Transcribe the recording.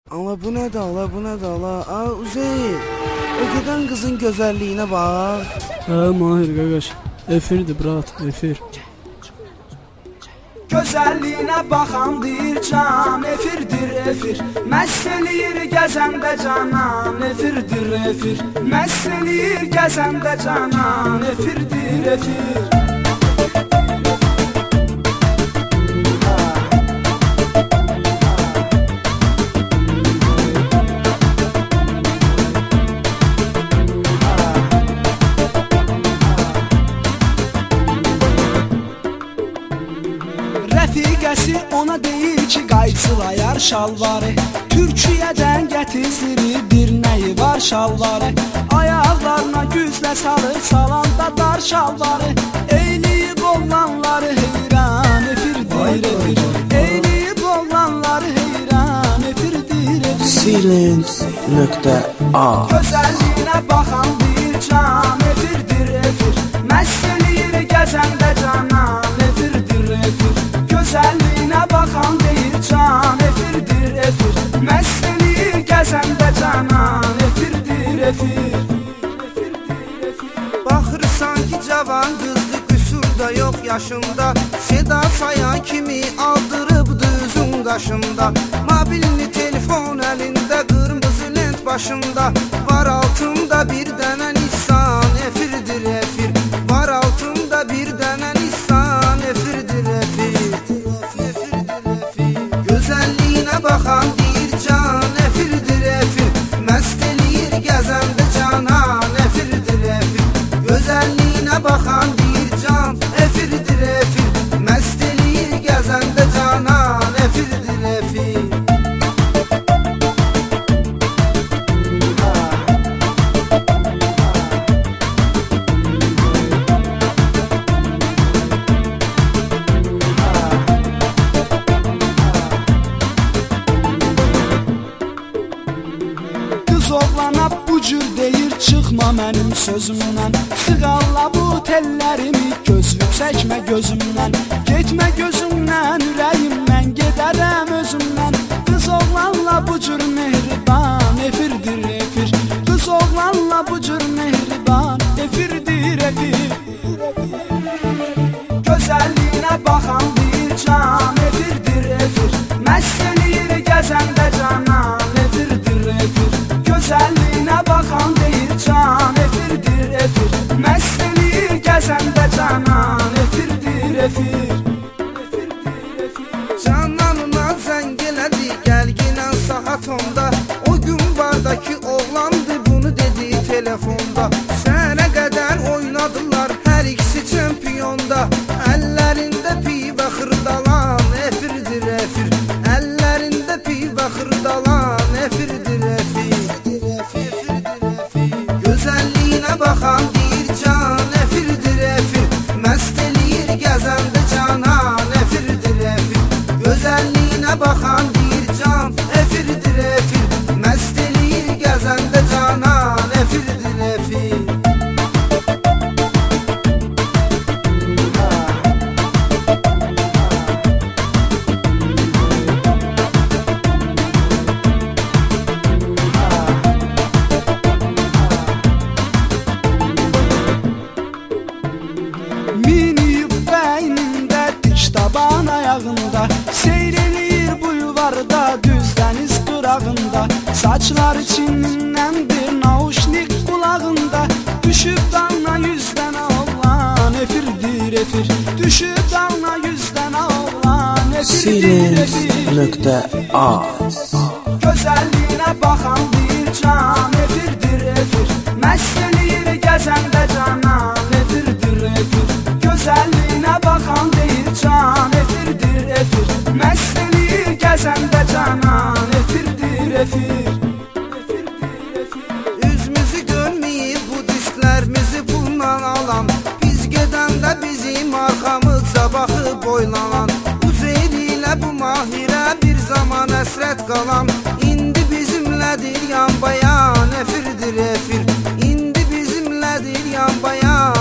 Ama bu ne de ala, bu ne de ala. Aa Üzeyir, öteden kızın güzelliğine bak. Ha Mahir qardaş, efirdir brat, efir. Gözəlliyinə baxan deyir can, efirdir efir. Məst eləyir gəzəndə canan, efirdir efir. Məst eləyir gəzəndə canan, efirdir efir. Rəfiqəsi ona deyir ki, qayçılayar şalvarı. Türkiyədən gətizdirir bir nəyi var şalvarı. Ayaqlarına güzlə salır, salanda dar şalvarı. Eyliyib oğlanları heyran, efirdir efir. Eyliyib oğlanları heyran, efirdir efir. Silence.a Gözəlliyinə baxan deyir can, efirdir efir. Məst eləyir gəzəndə canan, efirdir efir. Gözəlliyinə baxan deyir can, efirdir efir. Məst eləyir gəzəndə canan, efirdir efir. Baxırsan ki cavan qızdı, qüsur da yox yaşında. Seda sayan kimi aldırıbdı üzün qaşında. Mobilni telefon əlində, qırmızı lent başında. Var altında bir dənə Nissan, efirdir efir. Var altında bir dənə Nissan, efirdir efir. Gözəlliyinə baxan deyir can, efirdir efir. Məst eləyir gəzəndə canan, efirdir efir. Gözəlliyinə baxan deyir can, efirdir efir. Məst eləyir gəzəndə canan, efirdir efir. Qız oğlana bu cür deyir, çıxma mənim sözümdən. Sığalla bu tellərimi, gözlü çəkmə gözümdən. Getmə gözümdən, ürəyimdən, gedərəm özümdən. Qız oğlanla bu cür mehriban, efirdir efir. Qız oğlanla bu cür mehriban, efirdir efir. Gözəlliyinə baxan deyir can, efirdir efir. Məst eləyir gəzəndə canan, efirdir efir. Gözəlliyinə baxan deyir can, efirdir efir. Məst eləyir gəzəndə canan, efirdir efir. Cananına zəng elədi, gəlginən saat onda. O gün bardakı oğlandı, bunu dedi telefonda. Sənə qədər oynadılar, hər ikisi çempionda. Əllərində pivə xırdalan, efirdir efir. Əllərində pivə xırdalan, efirdir efir. Gözəlliyinə baxan deyir can, efirdir efir. Məst eləyir gəzəndə canan, efirdir efir. Gözəlliyinə baxan deyir can, efirdir efir. Məst eləyir gəzəndə canan, efirdir efir. Miniyib bəynində, diş taban ayağında. Seyr eləyir bulvarda, düz dəniz qırağında. Saçlar içindəndir, nauşnik qulağında. Düşüb dalına 100 dənə oğlan, efirdir efir. Düşüb dalına 100 dənə oğlan, efirdir efir. Silence.a Gözəlliyinə baxan deyir can, efirdir efir. Məst eləyir gəzəndə canan, efirdir efir. Gözəlliyinə baxan deyir can, efirdir efir. Məst eləyir gəzəndə canan, efirdir efir. Üzümüzü dönməyib bu disklərimizi pulla alan. Biz gedəndə bizim arxamızca baxıb oylanan. Üzeyir ilə bu Mahirə bir zaman əsrət qalan. İndi bizimlədir yan bayan, efirdir efir. İndi bizimlədir yan bayan,